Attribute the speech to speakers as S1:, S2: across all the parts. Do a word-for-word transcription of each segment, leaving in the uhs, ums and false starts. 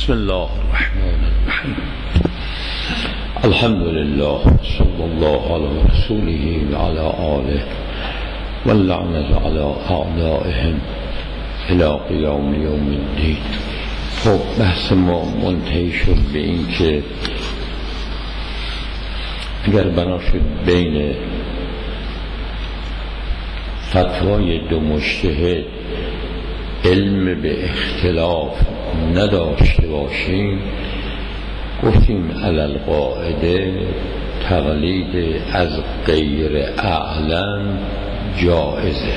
S1: بسم الله الرحمن الرحیم. الحمد لله صلی الله علی رسوله و علی آله و اللعنة علی اعدائهم الی قیام یوم الدین. خب بحث ما منتهی شد به این که اگر بنا شد بین فتوای دو مجتهد علم به اختلاف نداشته باشیم، گفتیم علی القاعده تقلید از غیر اعلم جائزه.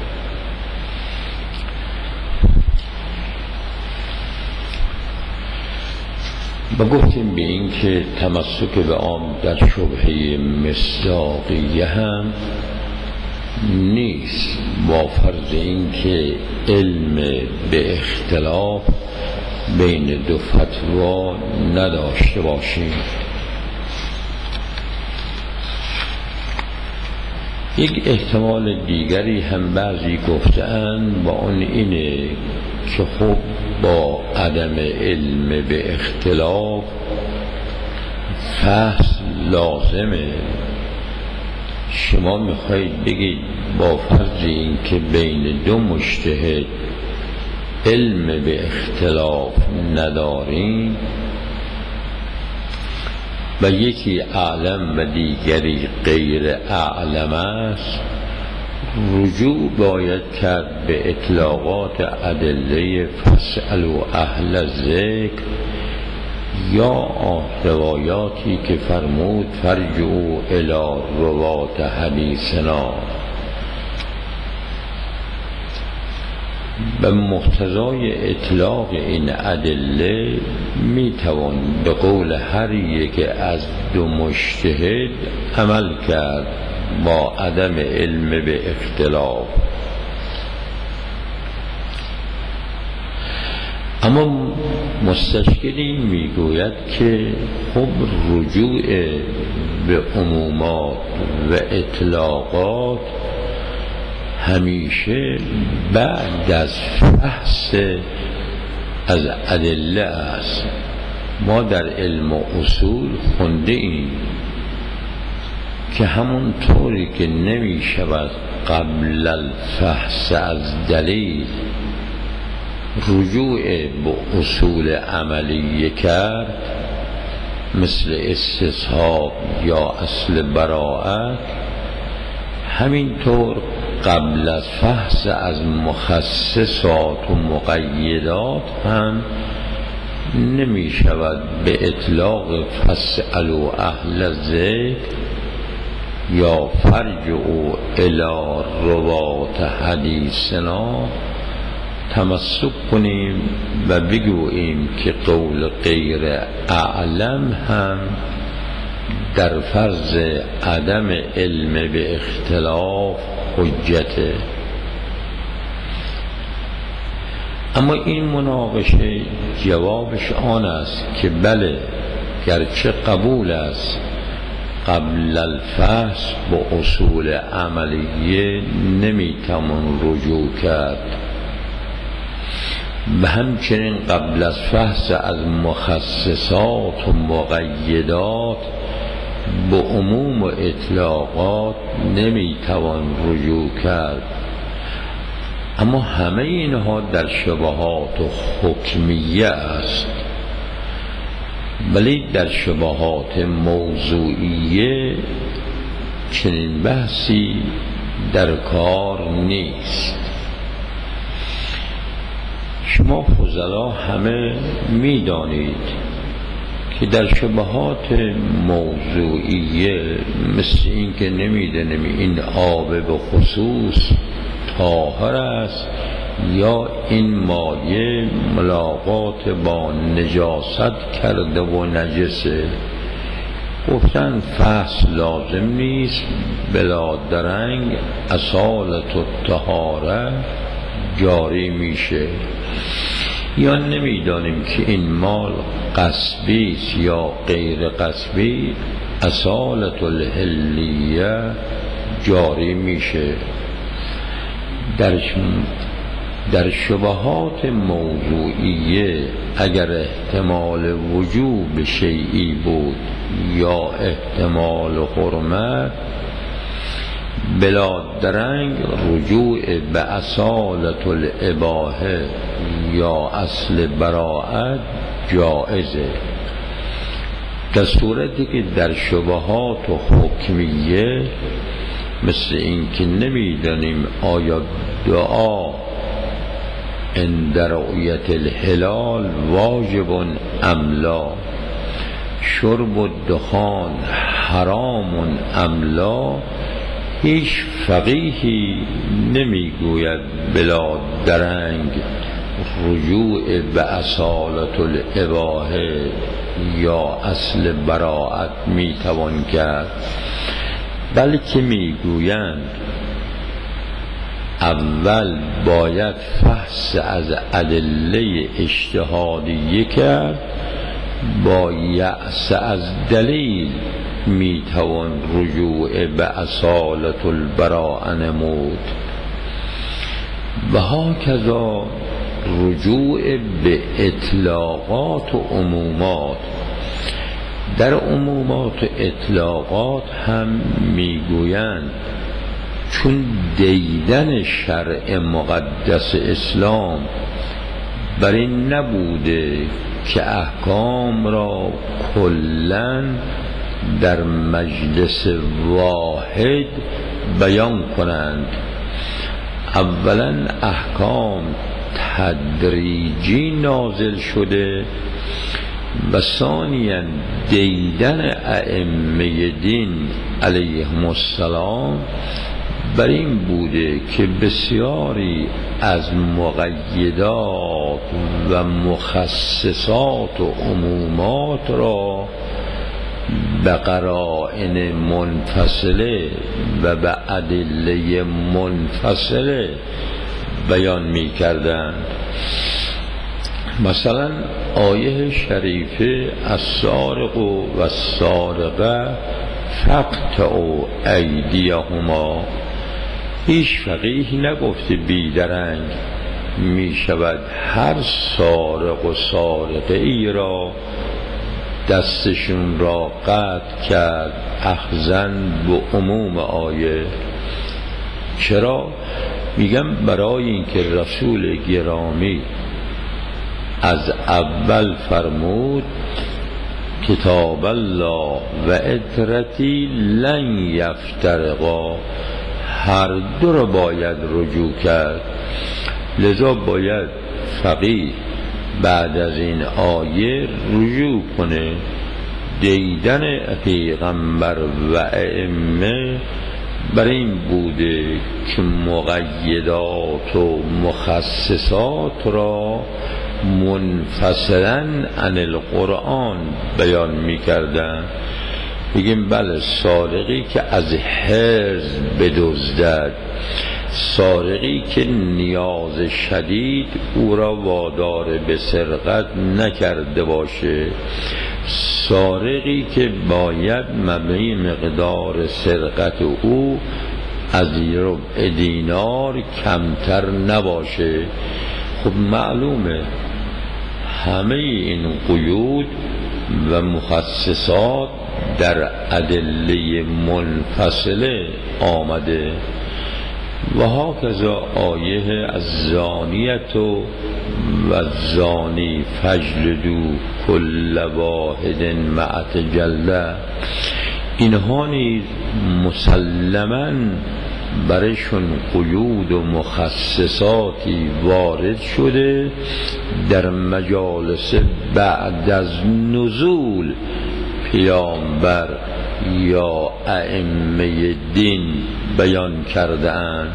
S1: و گفتیم به این که تمسک به آن در شبهه مصداقیه هم نیست، با فرض این که علم به اختلاف بین دو فتوا نداشته باشیم. یک احتمال دیگری هم بعضی گفتند و اون اینه که خب با عدم علم به اختلاف فحص لازمه. شما میخواید بگید با فرض این که بین دو مجتهد علم به اختلاف نداریم و یکی اعلم و دیگری غیر اعلم است، رجوع باید کرد به اطلاقات ادله فاسألوا اهل الذکر یا روایاتی که فرمود فرجعوا الی روات حدیثنا. به مقتضای اطلاق این ادله می توان به قول هر یک از دو مجتهد عمل کرد با عدم علم به اختلاف. اما مستشکلی میگوید که خب رجوع به عمومات و اطلاقات همیشه بعد از فحص از ادله است. ما در علم و اصول خونده ایم که همون طوری که نمی شود قبل الفحص از دلیل رجوع به اصول عملیه کرد، مثل استصحاب یا اصل براءت، همینطور قبل از فحص از مخصصات و مقیدات هم نمی شود به اطلاق فاسألوا اهل الذکر یا فرجعوا الی روات حدیثنا تمسک کنیم و بگوییم که قول غیر اعلم هم در فرض عدم علم به اختلاف حجته. اما این مناقشه جوابش آن است که بله، گرچه قبول است قبل الفحص با اصول عملیه نمیتوان رجوع کرد و همچنین قبل از فحص از مخصصات و مقیدات به عموم و اطلاقات نمیتوان رجوع کرد. اما همه اینها در شبهات و حکمیه است، ولی در شبهات موضوعیه چنین بحثی در کار نیست. شما فضلا همه میدانید که در شبهات موضوعیه مثل این که نمیدونیم این آب به خصوص طاهر است یا این مایه ملاقات با نجاست کرده و نجسه، گفتن فحص لازم نیست، بلا درنگ اصالت الطهاره جاری میشه. یا نمیدانیم که این مال غصبی است یا غیر غصبی، اصالت الحلیه جاری میشه. در در شبهات موضوعیه اگر احتمال وجوب شیئی بود یا احتمال حرمت، بلا درنگ رجوع به اصالت الاباحه یا اصل براءت جائزه، در صورتی که در شبهات و حکمیه مثل این که نمیدانیم آیا دعا عند رؤیت الهلال واجب ام لا، شرب الدخان حرام ام لا، هیچ فقیهی نمیگوید بلا درنگ رجوع به اصالت الاباحه یا اصل براءت میتوان کرد، بلکه میگویند اول باید فحص از ادله اجتهادیه کرد، با یأس از دلیل میتوان رجوع به اصالت البراءه نمود. و هاکذا رجوع به اطلاقات و عمومات، در عمومات و اطلاقات هم میگویند چون دیدن شرع مقدس اسلام بر این نبوده که احکام را کلاً در مجلس واحد بیان کنند، اولا احکام تدریجی نازل شده و ثانیا دیدن ائمه دین علیهم السلام بر این بوده که بسیاری از مقیدات و مخصصات و عمومات را به قرائن منفصله و به ادله منفصله بیان می کردند. مثلا آیه شریفه السارق و السارقه فاقطعوا ایدیهما، هیچ فقیه نگفته بیدرنگ می شود هر سارق و سارقه ای را دستشون را قطع کرد اخذن به عموم آیه. چرا؟ میگم برای اینکه رسول گرامی از اول فرمود کتاب الله و عترتی لن یفترقا، هر دو را باید رجوع کرد، لذا باید فقیه بعد از این آیه رجوع کنه. دیدن پیغمبر و ائمه بر این بوده که مقیدات و مخصصات را منفصلا عن القرآن بیان می‌کردند. بگیم بله سارقی که از حرز بدزدد، سارقی که نیاز شدید او را وادار به سرقت نکرده باشه، سارقی که باید مبنی مقدار سرقت او از ربع دینار کمتر نباشه. خب معلومه همه این قیود و مخصصات در ادله منفصله آمده. و هاکذا آیه الزانیت و الزانی فجلدوا کل واحد مئة جلده، اینها نیز مسلماً برشون قیود و مخصصاتی وارد شده در مجالس بعد از نزول پیامبر یا ائمه دین بیان کرده اند.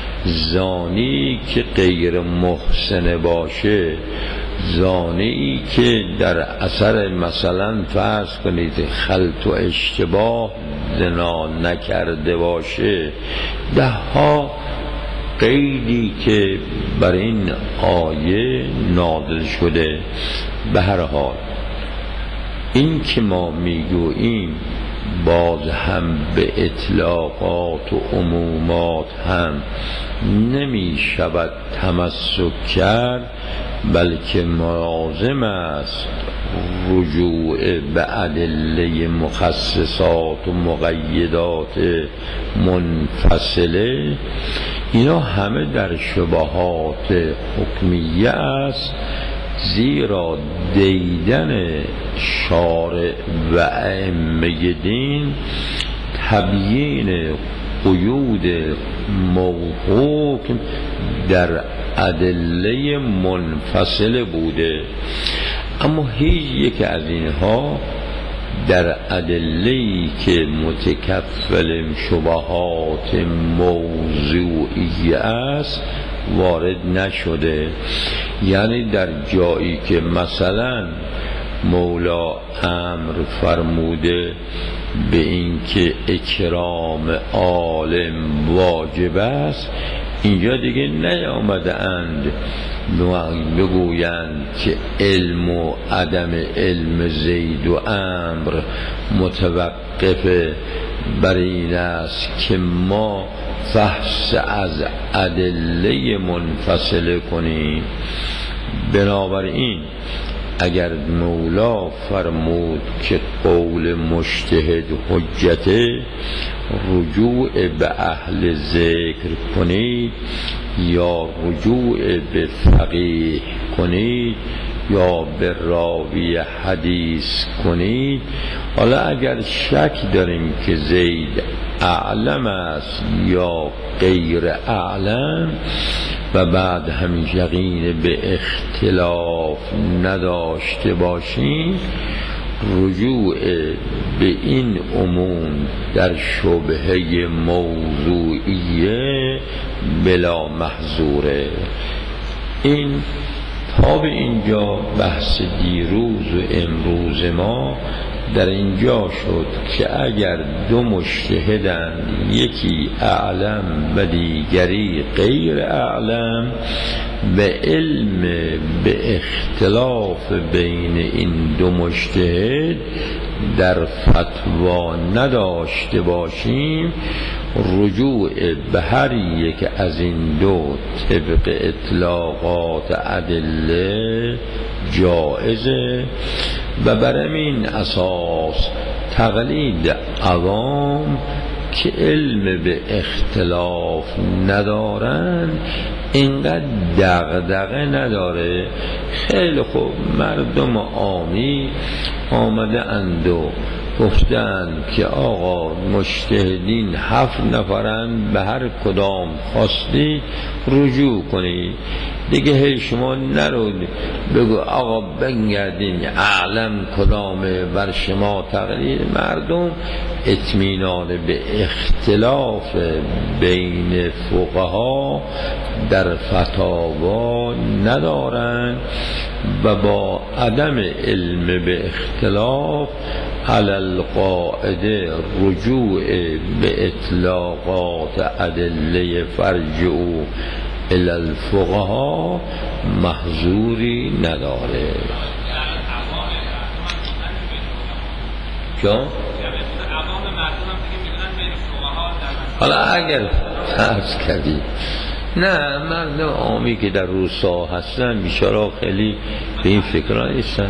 S1: زانی که غیر محسن باشه، زانی که در اثر مثلا فرض کنید خلط و اشتباه زنا نکرده باشه، ده ها قیدی که بر این آیه نازل شده. به هر حال این که ما میگوییم باز هم به اطلاقات و عمومات هم نمی شود تمسک کرد، بلکه لازم است رجوع به ادله مخصصات و مقیدات منفصله. اینا همه در شبهات حکمیه است، زیرا دیدن شارع و ائمه دین تبیین قیود موحوکم در ادله منفصل بوده، اما هیچ یک از اینها در ادله‌ای که متکفل شبهات موضوعی است وارد نشده. یعنی در جایی که مثلا مولا امر فرموده به این که اکرام عالم واجب است، اینجا دیگه نیامده اند بگویند که علم و عدم علم زید و امر متوقف بر این است که ما فحص از ادله منفصله کنیم. بنابراین اگر مولا فرمود که قول مجتهد حجته، رجوع به اهل ذکر کنید یا رجوع به فقیه کنید یا به راوی حدیث کنید. حالا اگر شک داریم که زید اعلم است یا غیر اعلم و بعد هم یقین به اختلاف نداشته باشیم، رجوع به این عموم در شبهه موضوعیه بلا محظوره. این تا به اینجا بحث دیروز و امروز ما در اینجا شد که اگر دو مجتهدند، یکی اعلم و دیگری غیر اعلم، به علم به اختلاف بین این دو مجتهد در فتوا نداشته باشیم، رجوع به هر یک از این دو طبق اطلاقات ادله جائزه و بر این اساس تقلید عوام که علم به اختلاف ندارن اینقدر دغدغه نداره. خیلی خوب، مردم عامی آمده اند و گفتن که آقا مجتهدین هفت نفرن، به هر کدام خواستید رجوع کنید دیگه. هی شما نرود بگو آقا بنگردین اعلم کدامه بر شما تقلید. مردم اطمینان به اختلاف بین فقها در فتاوا ندارند و با عدم علم به اختلاف علی القاعده رجوع به اطلاقات ادله فرجعوا الی الفقها محظوری نداره. چون حالا اگر فرض کردی نه مردم عامی که در روسا هستن بیچاره خیلی به این فکرها نیستن.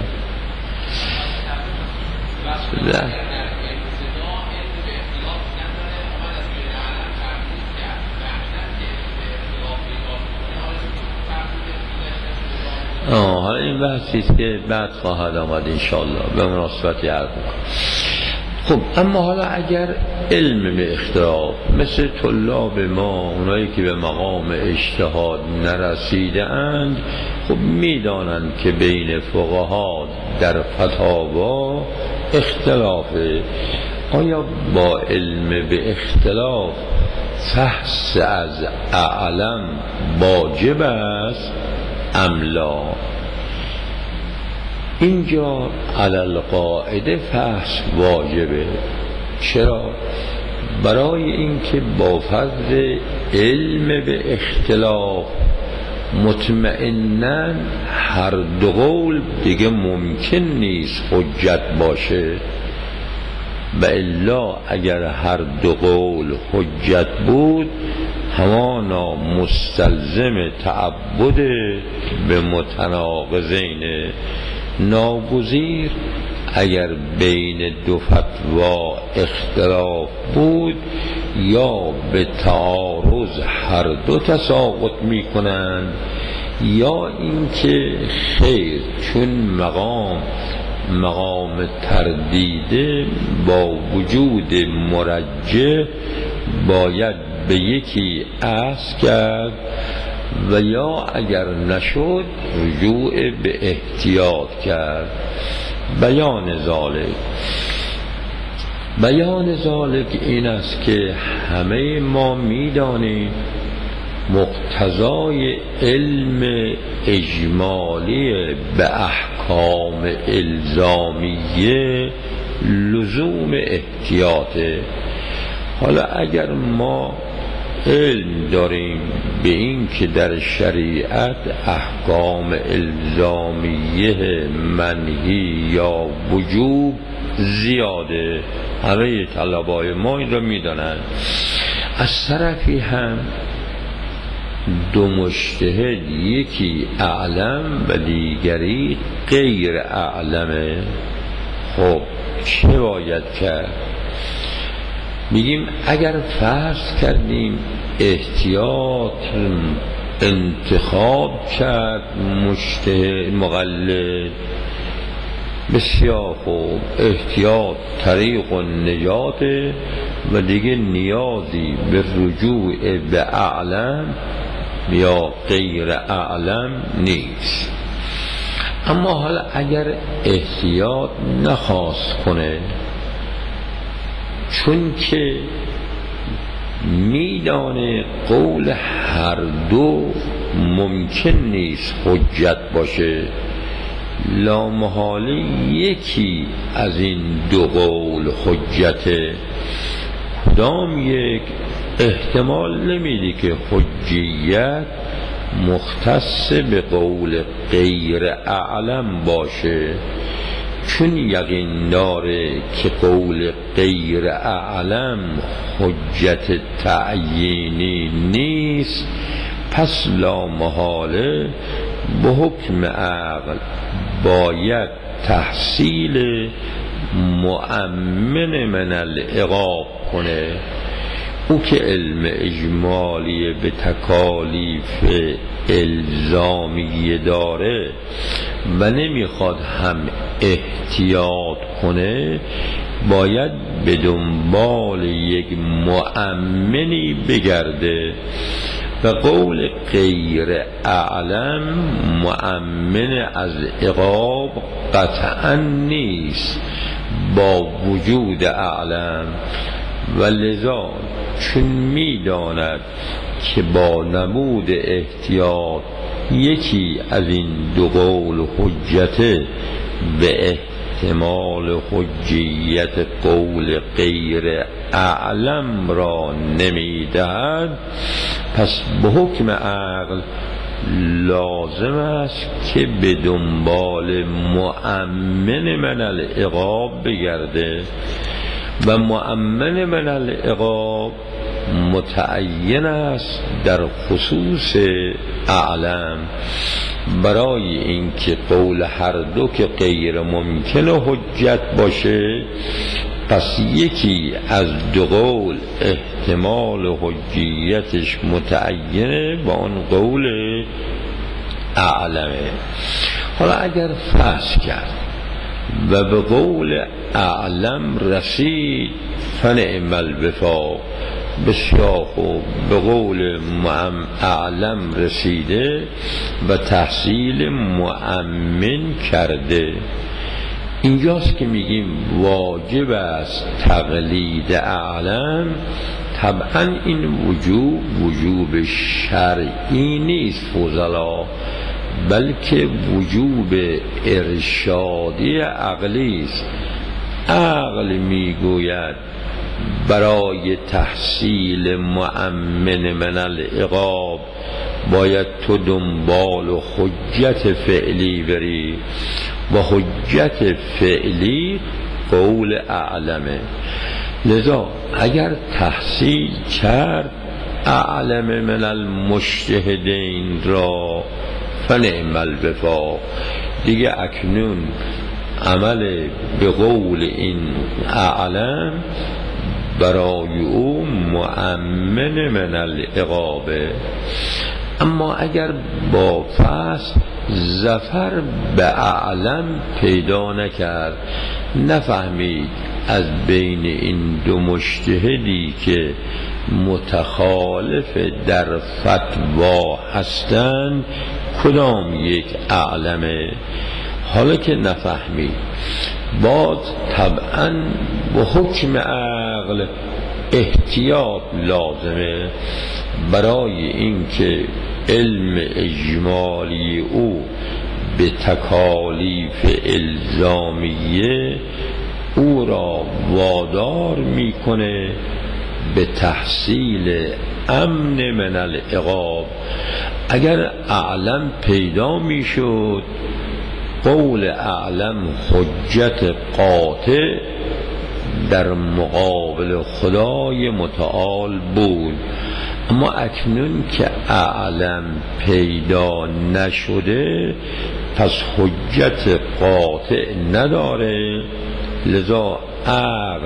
S1: آه حالا این بحثیست که بعد خواهد آمد انشاءالله به مناسبت عرض میکنم. خب اما حالا اگر علم به اختلاف مثل طلاب ما، اونایی که به مقام اجتهاد نرسیده اند، خب میدانند که بین فقها در فتاوا اختلافه. آیا با علم به اختلاف فحص از اعلم واجب است ام لا؟ اینجا علی القاعده فحص واجبه. چرا؟ برای اینکه با فضل علم به اختلاف مطمئناً هر دو قول دیگه ممکن نیست حجت باشه. و الا اگر هر دو قول حجت بود همانا مستلزم تعبد به متناقضین. ناگزیر اگر بین دو فتوا اختلاف بود یا به تعارض هر دو تساقط می کنند یا اینکه خیر چون مقام مقام تردیده با وجود مرجح باید به یکی اخذ کرد و یا اگر نشد رجوع به احتیاط کرد. بیان ذالک بیان ذالک این است که همه ما می‌دانیم مقتضای علم اجمالی به احکام الزامیه لزوم احتیاطه. حالا اگر ما علم داریم به این که در شریعت احکام الزامیه منهی یا وجوب زیاده، همه طلبای ما این را میدانند، از طرفی هم دو مجتهد یکی اعلم و دیگری غیر اعلمه، خب چه باید کرد؟ میگیم اگر فرض کردیم احتیاط انتخاب کرد مجتهد مقلد، بسیار خوب، احتیاط طریق و نجات و دیگه نیازی به رجوع به اعلم یا غیر اعلم نیست. اما حالا اگر احتیاط نخواست کنه چون که میدانه قول هر دو ممکن نیست حجت باشه، لامحاله یکی از این دو قول حجته، کدام یک احتمال نمیده که حجیت مختص به قول غیر اعلم باشه، چون یقین داره که قول غیر اعلم حجت تعیینی نیست، پس لامحاله به حکم عقل باید تحصیل مؤمن من العقاب کنه. او که علم اجمالی به تکالیف الزامی داره و نمیخواد هم احتیاط کنه، باید به دنبال یک مؤمنی بگرده و قول غیر اعلم مؤمن از عقاب قطعا نیست با وجود اعلم، و لذا چون میداند که با نمود احتیاط یکی از این دو قول حجته به احتمال حجیت قول غیر اعلم را نمیدهد، پس به حکم عقل لازم است که به دنبال مؤمن من العقاب بگرده و مؤمن من العقاب متعین است در خصوص اعلم، برای اینکه قول هر دو که غیر ممکن حجت باشه، پس یکی از دو قول احتمال حجیتش متعینه با اون قول اعلمه. حالا اگر فرض کرد و به قول اعلم رسید فنعم الوفاق، بسیار خوب، به قول اعلم رسیده و تحصیل مؤمن کرده. اینجاست که میگیم واجب است تقلید اعلم. طبعا این وجوب وجوب شرعی نیست فضلا، بلکه وجوب ارشادی عقلی است. عقل میگوید برای تحصیل مؤمن من العقاب باید تو دنبال و حجت فعلی بری و حجت فعلی قول اعلمه. لذا اگر تحصیل کرد اعلم من المجتهدین را فنعم الوفاق، دیگه اکنون عمل به قول این اعلم برای او مؤمن من العقابه. اما اگر با فصل ظفر به اعلم پیدا نکرد، نفهمید از بین این دو مجتهدی که متخالف در فتوا هستند کدام یک اعلمه، حالا که نفهمید باز طبعا به حکم عقل احتیاط لازمه برای اینکه علم اجمالی او به تکالیف الزامیه او را وادار میکنه به تحصیل امن من العقاب. اگر اعلم پیدا میشد قول اعلم حجت قاطع در مقابل خدای متعال بود، اما اکنون که اعلم پیدا نشده پس حجت قاطع نداره، لذا عقل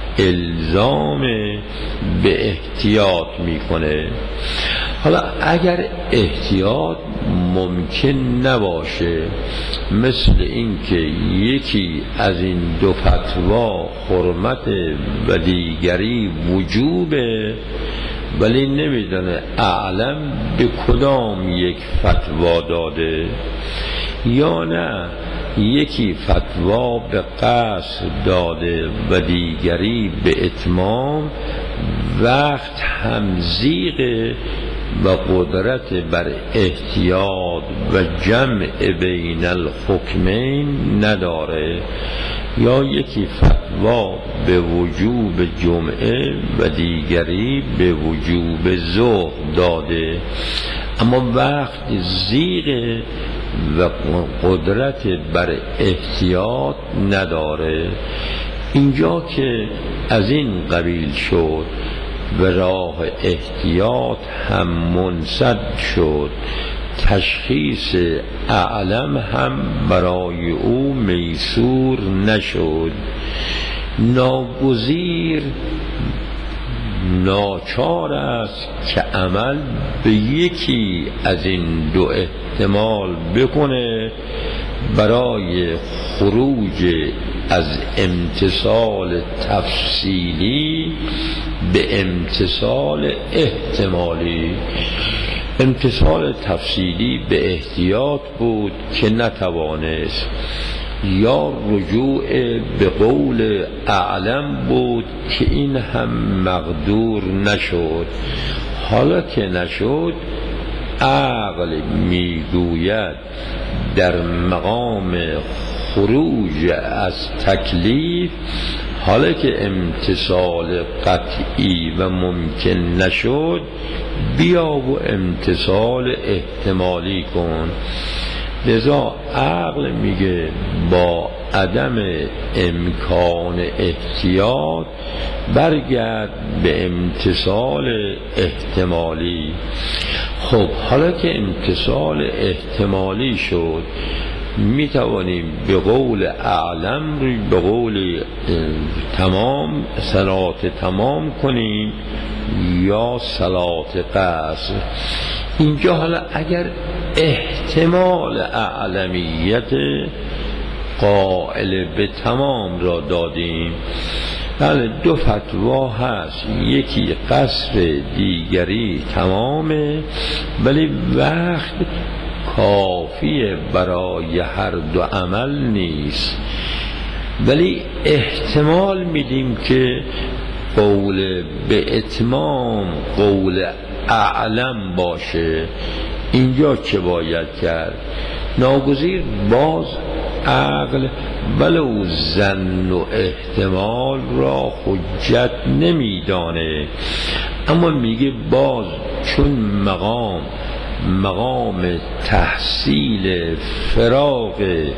S1: الزام به احتیاط میکنه. حالا اگر احتیاط ممکن نباشه، مثل این که یکی از این دو فتوا حرمت و دیگری وجوبه ولی نمیدونه اعلم به کدام یک فتوا داده، یا نه یکی فتوا به قصر داده و دیگری به اتمام، وقت همزیغ و قدرت بر احتیاط و جمع بین الحکمین نداره، یا یکی فتوا به وجوب جمعه و دیگری به وجوب ظهر داده اما وقت زیغ و قدرت بر احتیاط نداره. اینجا که از این قبیل شد و راه احتیاط هم منسد شد، تشخیص اعلم هم برای او میسور نشد، ناگزیر ناچار است که عمل به یکی از این دو احتمال بکنه برای خروج از امتصال تفصیلی به امتصال احتمالی. امتصال تفصیلی به احتیاط بود که نتوانست، یا رجوع به قول اعلم بود که این هم مقدور نشد. حالا که نشد عقل میگوید در مقام خروج از تکلیف، حالا که امتصال قطعی و ممکن نشد بیا و امتصال احتمالی کن. لذا عقل میگه با عدم امکان احتیاط برگرد به امتصال احتمالی. خب حالا که امتصال احتمالی شد می توانیم به قول اعلم به قول تمام صلات تمام کنیم یا صلات قصر. اینجا حالا اگر احتمال اعلمیت قائل به تمام را دادیم، بله دو فتوا هست، یکی قصر دیگری تمامه، ولی وقت کافی برای هر دو عمل نیست، ولی احتمال میدیم که قول به اتمام قول اعلم باشه. اینجا چه باید کرد؟ ناگزیر باز عقل ولو ظن و احتمال را حجت نمیدانه، اما میگه باز چون مقام مقام تحصیل فراغ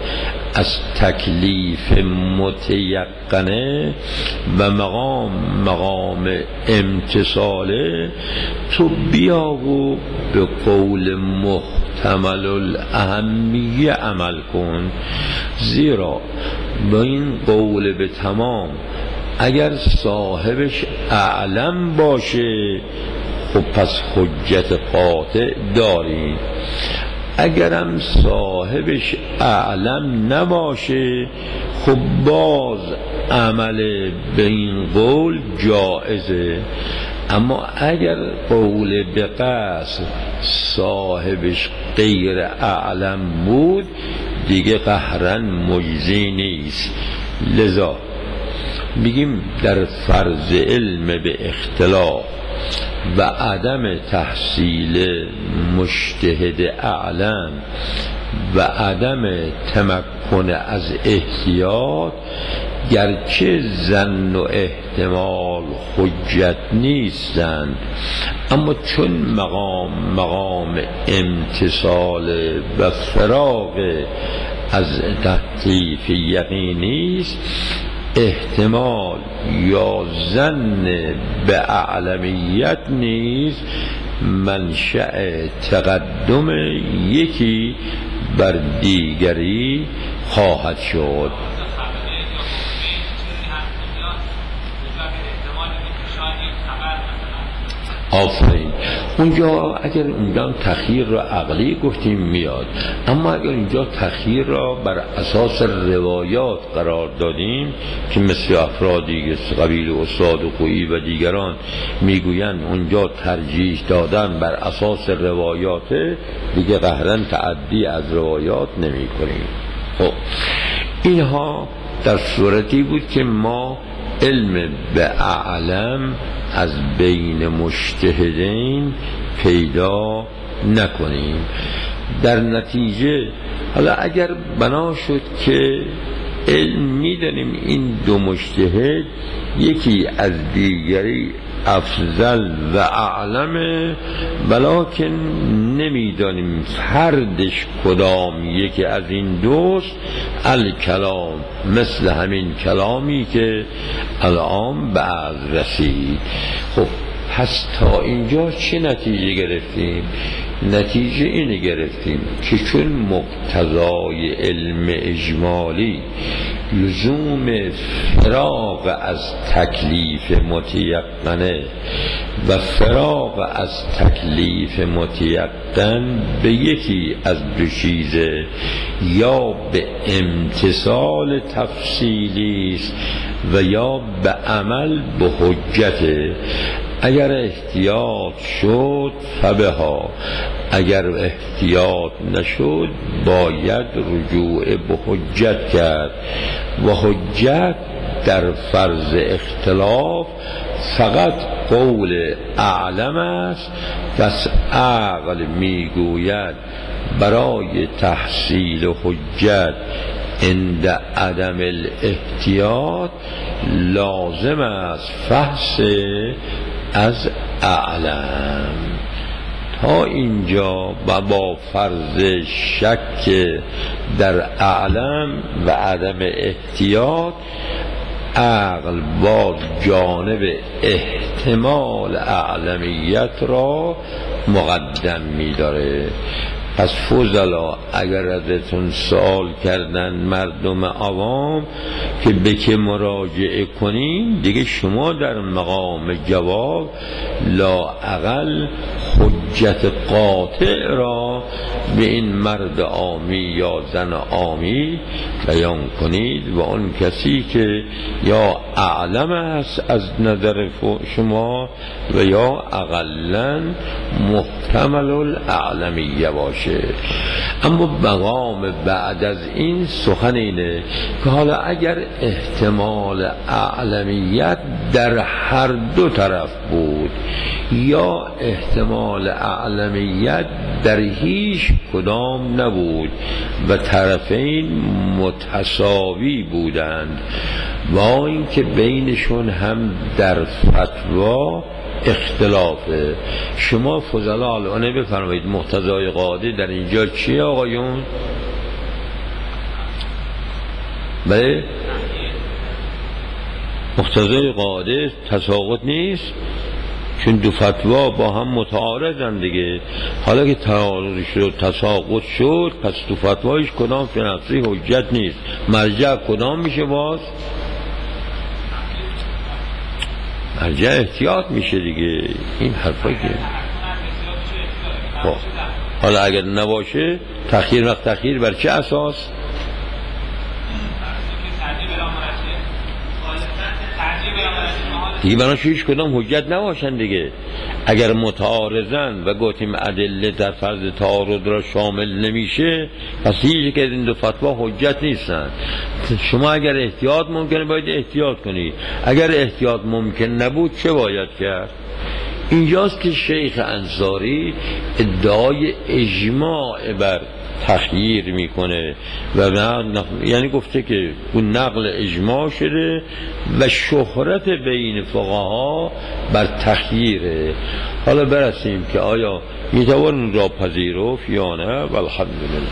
S1: از تکلیف متیقنه و مقام مقام امتصاله، تو بیا و به قول محتمل الاهمیه عمل کن. زیرا با این قول به تمام اگر صاحبش اعلم باشه خب پس حجت قاطع داری، اگرم صاحبش اعلم نباشه خب باز عمل به این قول جائزه. اما اگر قول به قصد صاحبش غیر اعلم بود دیگه قهرا مجزی نیست. لذا میگیم در فرض علم به اختلاف و عدم تحصیل مجتهد اعلم و عدم تمکن از احتیاط، گرچه ظن و احتمال حجت نیستند اما چون مقام مقام امتصال و فراغ از تحقیق یقینی است، احتمال یا ظن به اعلمیت نیز منشأ تقدم یکی بر دیگری خواهد شد. آفرین. اونجا اگر اونجا تخییر را عقلی گفتیم میاد، اما اگر اینجا تخییر را بر اساس روایات قرار دادیم که مثل افرادی قبیل استاد خویی و دیگران میگویند اونجا ترجیح دادن بر اساس روایات، دیگه قهرا تعدی از روایات نمی کنیم. خب اینها در صورتی بود که ما علم به اعلم از بین مجتهدین پیدا نکنیم. در نتیجه حالا اگر بنا شد که علم میدانیم این دو مجتهد یکی از دیگری افضل و اعلمه، ولکن نمیدانیم فردش کدام یکی از این دوست، الکلام مثل همین کلامی که الان بعد رسید. خب پس تا اینجا چه نتیجه گرفتیم؟ نتیجه اینه گرفتیم که چون مقتضای علم اجمالی لزوم فراغ از تکلیف متیقنه و فراغ از تکلیف متیقن به یکی از دو چیزه، یا به امتصال تفصیلی است و یا به عمل به حجته. اگر احتیاط شد فبها، اگر احتیاط نشد باید رجوع به حجت کرد و حجت در فرض اختلاف فقط قول اعلم است. پس عقل میگوید برای تحصیل حجت عند عدم الاحتیاط لازم است فحص از اعلم. تا اینجا و با فرض شک در اعلم و عدم احتیاط عقل با جانب احتمال اعلمیت را مقدم می داره. پس فضلا اگر ازتون سوال کردن مردم عوام که به که مراجعه کنیم، دیگه شما در مقام جواب لااقل حجت قاطع را به این مرد عامی یا زن عامی بیان کنید و اون کسی که یا اعلم است از نظر شما و یا اقلن محتمل الاعلمیه باشه. اما مقام بعد از این سخن اینه که حالا اگر احتمال اعلمیت در هر دو طرف بود یا احتمال اعلمیت در هیچ کدام نبود و طرفین متساوی بودند و اینکه بینشون هم در فتوا اختلافه، شما فضلا الان بفرمایید مقتضای قاعده در اینجا چیه آقایون؟ بله مقتضای قاعده تساقط نیست، چون دو فتوا با هم متعارضن دیگه. حالا که تعارض شد تساقط شد، پس دو فتوایش کدام فی نفسی حجت نیست. مرجع کدام میشه؟ باز مرجع احتیاط میشه دیگه. این حرفا که حالا اگر نباشه تأخیر وقت تأخیر بر چه اساس؟ دیگه بناش هیچ کدام حجت نباشن دیگه. اگر متعارضن و گفتیم ادله در فرض تعارض را شامل نمیشه، پس هیچ که این دو فتوا حجت نیستن. شما اگر احتیاط ممکنه باید احتیاط کنی، اگر احتیاط ممکن نبود چه باید کرد؟ اینجاست که شیخ انصاری ادعای اجماع بر تخییر میکنه و نقل، یعنی گفته که اون نقل اجماع شده و شهرت بین فقها بر تخییره. حالا برسیم که آیا میتوان را پذیرفت یا نه. والحمدلله.